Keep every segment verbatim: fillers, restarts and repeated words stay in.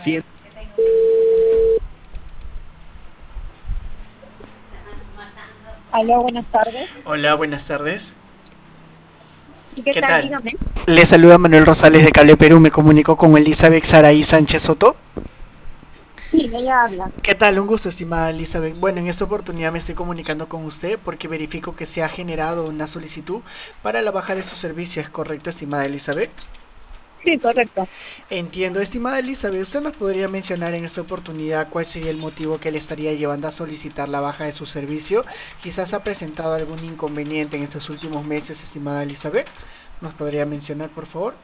cien. Aló, buenas tardes. Hola, buenas tardes. ¿Y qué ¿Qué tal? tal? Dígame. Le saluda Manuel Rosales de Cable Perú. Me comunico con Elizabeth Saraí Sánchez Soto. Sí, ella habla. ¿Qué tal? Un gusto, estimada Elizabeth. Bueno, en esta oportunidad me estoy comunicando con usted porque verifico que se ha generado una solicitud para la baja de su servicio. ¿Es correcto, estimada Elizabeth? Sí, correcto. Entiendo, estimada Elizabeth. ¿Usted nos podría mencionar en esta oportunidad cuál sería el motivo que le estaría llevando a solicitar la baja de su servicio? Quizás ha presentado algún inconveniente en estos últimos meses, estimada Elizabeth. ¿Nos podría mencionar, por favor?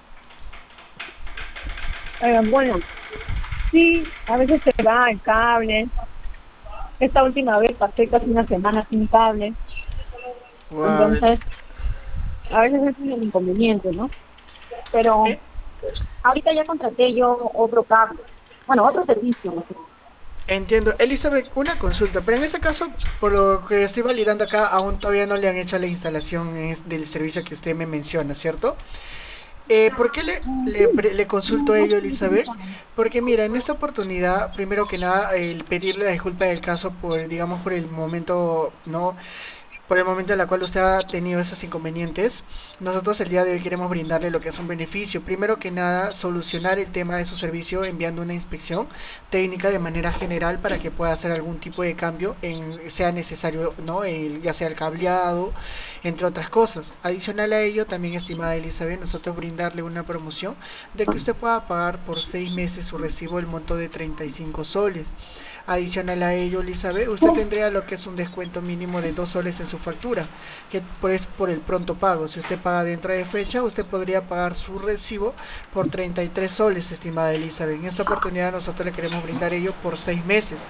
Eh, bueno, sí, a veces se va el cable. Esta última vez pasé casi una semana sin cable. Wow. Entonces, a veces es un inconveniente, ¿no? Pero Eh, ahorita ya contraté yo otro cable. Bueno, otro servicio, ¿no? Entiendo. Elizabeth, una consulta, pero en este caso, por lo que estoy validando acá, aún todavía no le han hecho la instalación es- del servicio que usted me menciona, ¿cierto? Eh, ¿por qué le, Mm, le, sí. pre- le consulto No, no ello, estoy Elizabeth? utilizando. Porque mira, en esta oportunidad, primero que nada, el pedirle la disculpa del caso por, digamos, por el momento, ¿no? Por el momento en el cual usted ha tenido esos inconvenientes, nosotros el día de hoy queremos brindarle lo que es un beneficio. Primero que nada, solucionar el tema de su servicio enviando una inspección técnica de manera general para que pueda hacer algún tipo de cambio en sea necesario, ¿no? El, ya sea el cableado, entre otras cosas. Adicional a ello, también, estimada Elizabeth, nosotros brindarle una promoción de que usted pueda pagar por seis meses su recibo el monto de treinta y cinco soles. Adicional a ello, Elizabeth, usted tendría lo que es un descuento mínimo de dos soles en su factura, que por- es por el pronto pago. Si usted paga dentro de fecha, usted podría pagar su recibo por treinta y tres soles, estimada Elizabeth. En esta oportunidad nosotros le queremos brindar ello por seis meses,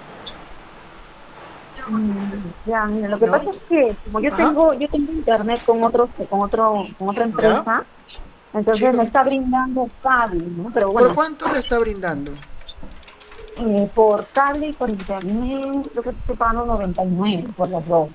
Mm, ya, mira, lo que ¿no? pasa es que como yo Ajá, tengo, yo tengo internet con otros, con otro, con otra ¿ya? empresa. Sí, Entonces me correcto. está brindando cable, ¿no? Pero ¿Por bueno, cuánto le está brindando? eh, por cable y por internet, creo que estoy pagando noventa y nueve por los dos.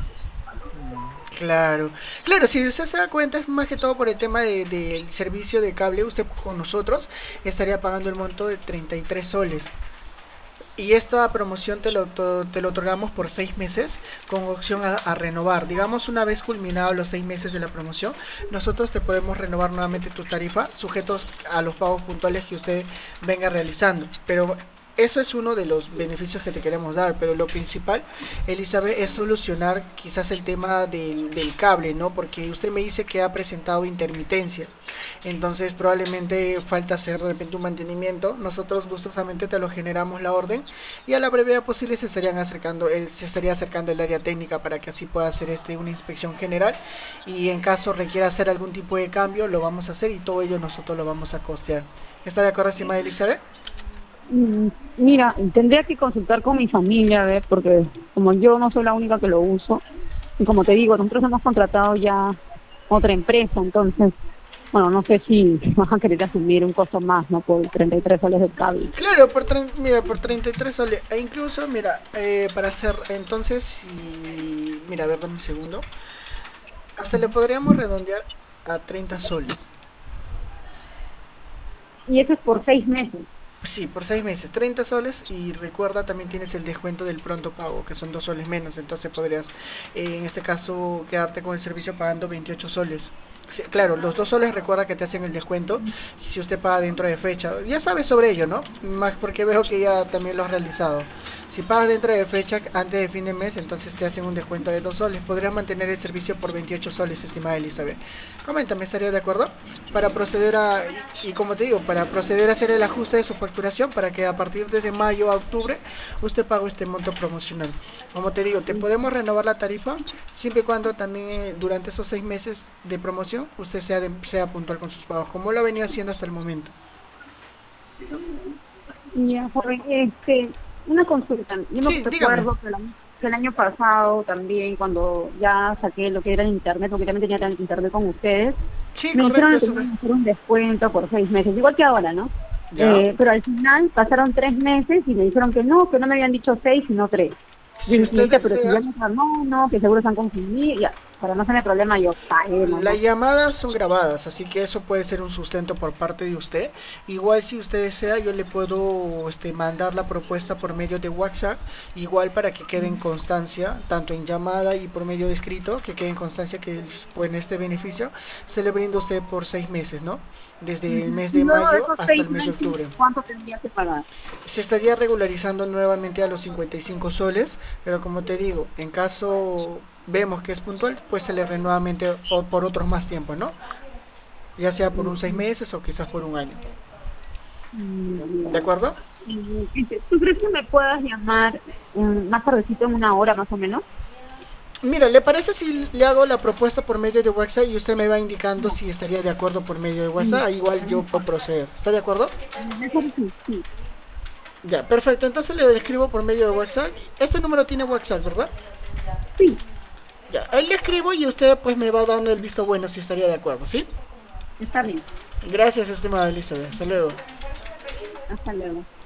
Claro, claro, si usted se da cuenta es más que todo por el tema de- del servicio de cable, usted con nosotros estaría pagando el monto de treinta y tres soles. Y esta promoción te lo, te lo otorgamos por seis meses con opción a, a renovar. Digamos, una vez culminados los seis meses de la promoción, nosotros te podemos renovar nuevamente tu tarifa, sujetos a los pagos puntuales que usted venga realizando. Pero eso es uno de los beneficios que te queremos dar, pero lo principal, Elizabeth, es solucionar quizás el tema del, del cable, ¿no? Porque usted me dice que ha presentado intermitencias, entonces probablemente falta hacer de repente un mantenimiento. Nosotros gustosamente te lo generamos la orden y a la brevedad posible se estarían acercando, el, se estaría acercando el área técnica para que así pueda hacer este una inspección general y en caso requiera hacer algún tipo de cambio lo vamos a hacer y todo ello nosotros lo vamos a costear. ¿Está de acuerdo, estimada Elizabeth? Mm, Mira, tendría que consultar con mi familia, a ver, porque como yo no soy la única que lo uso, y como te digo, nosotros hemos contratado ya otra empresa, entonces, bueno, no sé si vas a querer asumir un costo más, ¿no? Por treinta y tres soles de cable. Claro, por, tre- mira, por treinta y tres soles. E incluso, mira, eh, para hacer, entonces, si... Mira, a ver, dame un segundo. Hasta le podríamos redondear a treinta soles. Y eso es por seis meses. Sí, por seis meses, treinta soles y recuerda también tienes el descuento del pronto pago, que son dos soles menos, entonces podrías eh, en este caso quedarte con el servicio pagando veintiocho soles. Sí, claro, los dos soles recuerda que te hacen el descuento si usted paga dentro de fecha. Ya sabes sobre ello, ¿no? Más porque veo que ya también lo has realizado. Si pagas dentro de fecha, antes de fin de mes, entonces te hacen un descuento de dos soles. Podrías mantener el servicio por veintiocho soles, estimada Elizabeth. Coméntame, ¿estaría de acuerdo? Para proceder a, y, y como te digo, para proceder a hacer el ajuste de su facturación para que a partir de mayo a octubre usted pague este monto promocional. Como te digo, te podemos renovar la tarifa siempre y cuando también eh, durante esos seis meses de promoción usted sea, de- sea puntual con sus pagos, como lo ha venido haciendo hasta el momento. Ya, joven, este, una consulta. Yo me Sí, dígame. recuerdo que el, año, que el año pasado también, cuando ya saqué lo que era el internet, porque también tenía tan- internet con ustedes, Sí, me correcto, dijeron que eso me fue. iban a hacer un descuento por seis meses, igual que ahora, ¿no? ¿Ya? Eh, pero al final pasaron tres meses y me dijeron que no, que no me habían dicho seis, sino tres. Yo Si dije, usted señorita, pero si desea, ya me dijeron, no, no, que seguro se han confundido, ya. para no tener problema yo pagué Las nomás. llamadas son grabadas, así que eso puede ser un sustento por parte de usted. Igual si usted desea, yo le puedo este, mandar la propuesta por medio de WhatsApp, igual para que quede en constancia, tanto en llamada y por medio de escrito, que quede en constancia que pues, en este beneficio se le brinda a usted por seis meses, ¿no? Desde el Ujú. mes Y de luego de mayo esos hasta seis el mes de meses, octubre. ¿cuánto tendría que pagar? Se estaría regularizando nuevamente a los cincuenta y cinco soles, pero como te digo, en caso vemos que es puntual, pues se le renueva nuevamente o por otros más tiempo, ¿no? Ya sea por un seis Mm, meses o quizás por un año. mm, ¿De acuerdo? mm, y te- ¿Tú crees que me puedas llamar mm, más tardecito en una hora más o menos? Mira, ¿le parece si le hago la propuesta por medio de WhatsApp y usted me va indicando No. si estaría de acuerdo por medio de Mm, WhatsApp? Igual yo puedo mejor. proceder. ¿Está de acuerdo? Mejor sí, sí. Ya, perfecto. Entonces le escribo por medio de WhatsApp. Este número tiene WhatsApp, ¿verdad? Sí, Ya, ahí le escribo y usted pues me va dando el visto bueno si estaría de acuerdo, ¿sí? está bien. Gracias, estimada Elizabeth. Hasta luego. Hasta luego.